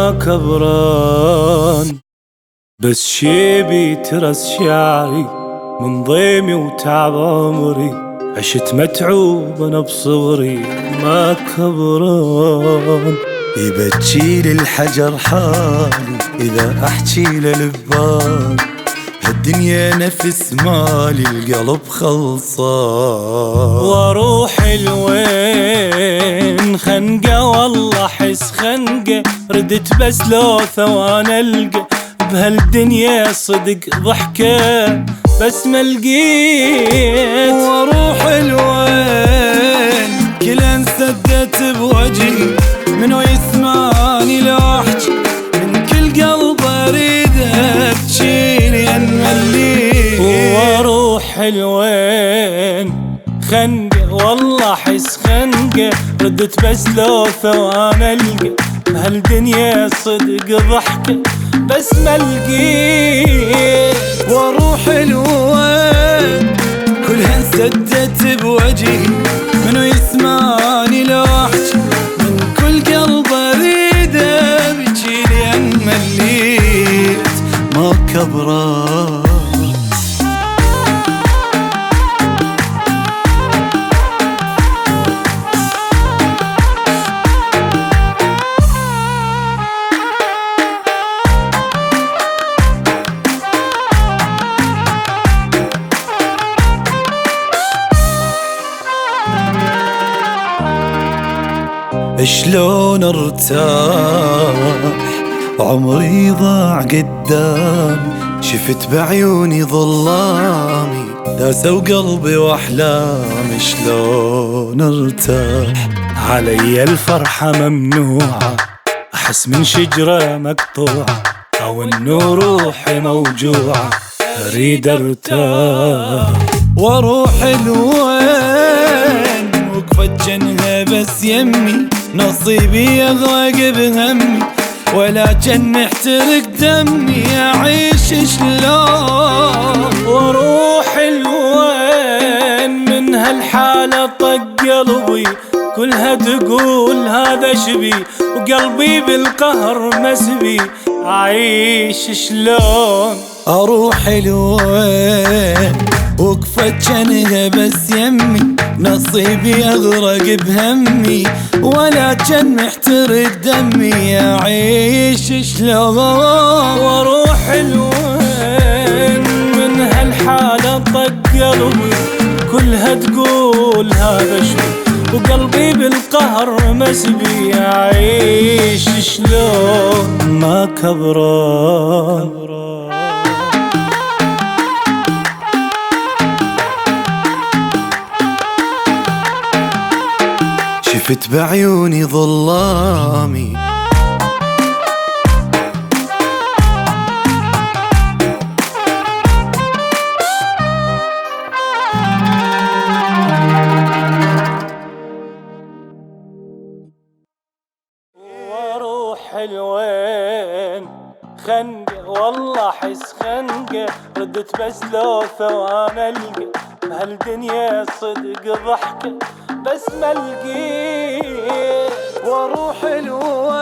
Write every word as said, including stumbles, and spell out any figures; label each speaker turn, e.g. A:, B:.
A: ما كبران، بس شيبي ترس شعري من ضيمي وتعب عمري، عشت متعوب انا بصغري ما كبران.
B: يبكي الحجر حالي إذا أحكي للبال، هالدنيا نفس مالي القلب خلصان.
A: واروح الوين خنقة والله حس خنقة، ردت بس لو ثوان القى بهالدنيا صدق ضحكة بس ما لقيت.
B: واروح الوين كل انسدت بوجهي، منو يسمعني لو احكي من كل قلب اريد ابكي لان مليت.
A: واروح الوين خنقة والله حس خنقة، ردت بس لو ثوان القى بهالدنيا صدق ضحكة بس ما لقيت.
B: واروح الوين كلها انسدت بوجهي، منو يسمعني لو احكي من كل قلب اريد ابكي لان مليت ما كبران. شلون ارتاح عمري ضاع قدامي، شفت بعيوني ظلامي داسوا قلبي واحلامي. شلون ارتاح
A: علي الفرحة ممنوعة، احس من شجرة مقطوعة او انه روحي موجوعة اريد ارتاح.
B: واروح الوين وقفت جنها بس يمي، نصيبي يغرق بهمي ولكن محترق دمي اعيش شلون.
A: واروح الوين من هالحالة طق قلبي كلها تقول هذا شبي، وقلبي بالقهر مسبي اعيش شلون.
B: اروح الوين وقفت جنها بس يمي، نصيبي اغرق بهمي ولكن محترق دمي اعيش شلون.
A: واروح الوين من هالحالة طق قلبي كلها تقول هذا شوي، وقلبي بالقهر مسبي اعيش شلون ما كبران.
B: شفت بعيوني ظلامي
A: واروح الوين خنقة والله حس خنقة، ردت بس لو ثوان القى بهالدنيا صدق ضحكة بس ما لقيت.
B: واروح الوين